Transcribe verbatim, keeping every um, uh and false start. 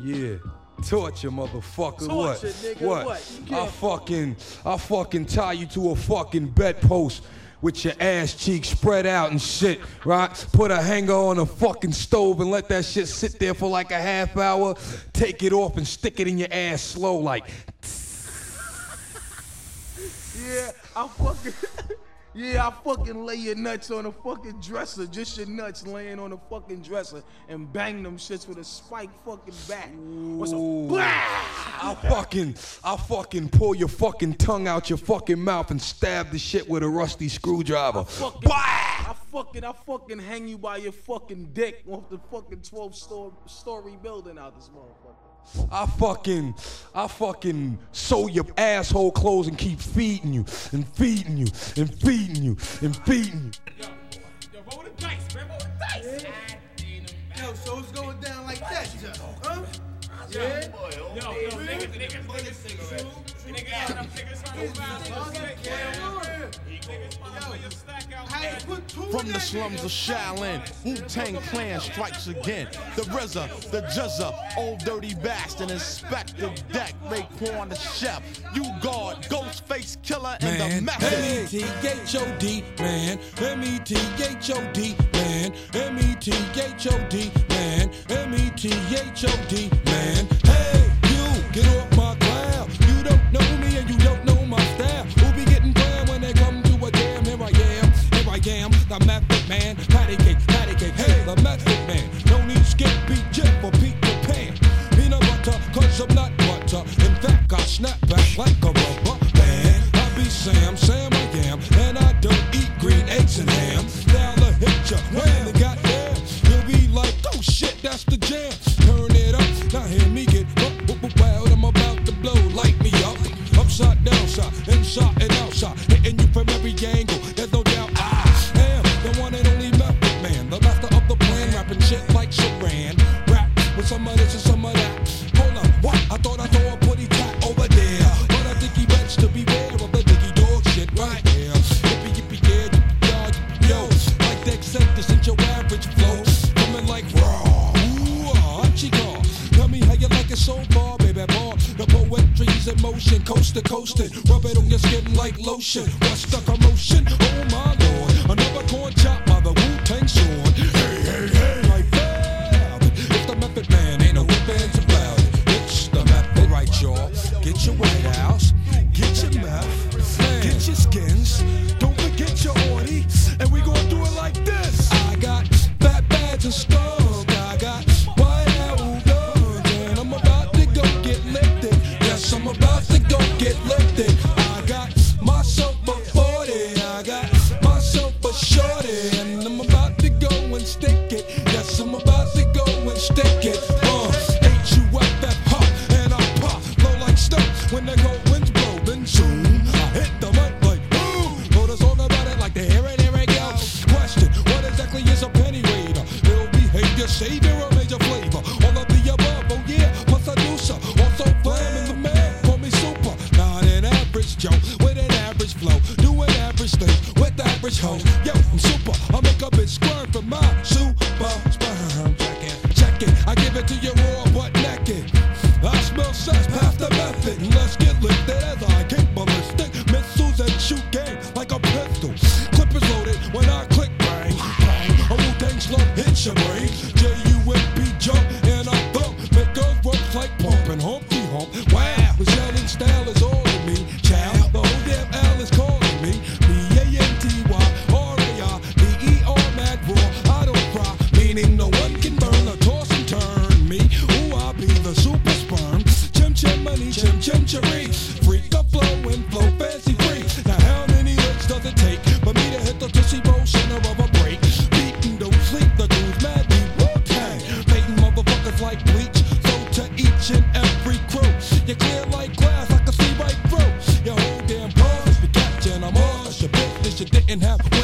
Yeah. Torture, motherfucker. Torture, what? Nigga, what? what? I fucking, I fucking tie you to a fucking bedpost with your ass cheeks spread out and shit, right? Put a hanger on a fucking stove and let that shit sit there for like a half hour. Take it off and stick it in your ass slow, like. Yeah, I fucking. Yeah, I fucking lay your nuts on a fucking dresser, just your nuts laying on a fucking dresser, and bang them shits with a spike fucking bat. What's a I fucking, I fucking pull your fucking tongue out your fucking mouth and stab the shit with a rusty screwdriver. I fucking, I fucking, I fucking hang you by your fucking dick off the fucking twelve story building out this motherfucker. I fucking, I fucking sew your asshole clothes and keep feeding you, and feeding you, and feeding you, and feeding you. Yo, yo, roll the dice, man, roll the dice. Yeah. Yo, so it's going down like that, huh? Yo, yeah. Yo, yo, niggas, niggas, niggas, niggas, From the slums of Shaolin, Wu-Tang Clan strikes again. The R Z A, the J Z A, Old Dirty Bastard, Inspector Deck, Raekwon the Chef, U-Guard, Ghostface Killer, and man. the Method. M E T H O D, man. M E T H O D, man. M E T H O D, man. M E T H O D, man. Hey, you, get off my cloud. You don't know me and you don't know my style. Who be getting planned when they come to a jam? Here I am, here I am, the Method Man. Patty cake, patty cake, hey, the Method Man. No need skip, beat, jet for Peter Pan. Peanut butter, cause I'm not butter. In fact, I snap back like a rubber band. I be Sam, Sam I am, and I don't eat green eggs and ham. Now the hit ya, when they got there, you'll be like, oh shit, that's the jam. Turn it up, now hear me get up, wild, I'm about to blow, light me up. Upside, downside, inside and outside, hitting you from every angle, there's no doubt I am the one and only Method Man, the master of the plan, rapping shit like Saran. Rap with some of this and some of that. Hold on, what? I thought I saw a putty cat over there, but I think he bets to beware of the diggy dog shit right here. Yippee, yippee, yeah, yippee, y'all, yippee, yo. Like they said, this ain't your average flow. Coming like raw, ooh, ah, chico. Tell me how you like it so far, baby boy. The poetry's in motion, coast to coastin'. Rub it on your skin like lotion. What's the commotion? Oh my lord, another corn chop by the Wu-Tang sword. Hey, hey, hey, like that. It's the Method Man, ain't no ifs about it. It's the Method, right, y'all? Get your White House, get your meth, get your skins. Don't forget your orty, and we gon' do it like this. I got fat bags and skunk. I got White House guns, and I'm about to go get lifted. Yes, I'm about to go get lifted. I got myself a forty, I got myself a shorty, and I'm about to go and stick it. Yes, I'm about to go and stick it. Uh, H U F F hot, and I pop, blow like snow. When the cold winds blow, then zoom, I hit the mic like boom. Wrote a song about it like the here it, here it go. Question, what exactly is a penny raider? Ill behavior, savior, or major flavor? All of the above, oh yeah, plus I do so. Also flam in the man, call me super. Not an average Joe, with an average flow. Doing average things with average hoes. Yo, I'm super, I make a bitch squirm from my super sperm. Check it, check it, I give it to you raw but naked. I smell sex, past the method. Let's get lifted as I kick ballistic missiles and shoot game like a pistol. Clip is loaded when I click bang, bang. A Wu-Tang slug hits your brain. J U M P jump and I thump. Make girls work like pumping Humpty Hump. Wow, the yelling style is all of me. Child, the whole damn L is calling me. B A N T Y R A I D E R mad raw. I don't cry, meaning no one can burn or toss and turn me. Ooh, I be the super sperm. Chim chim money, chim chim cherry. Freak a flow and flow fancy free. Now how many licks does it take for me to hit the Tootsie Roll center of a break? Beatin' don't sleep, the dude's mad deep. Wu-Tang, painting motherfuckers like bleach. So to each and every crew, you clear like glass, I can see right through your whole damn pause. If you catchin' I'm on, that's your business, you didn't have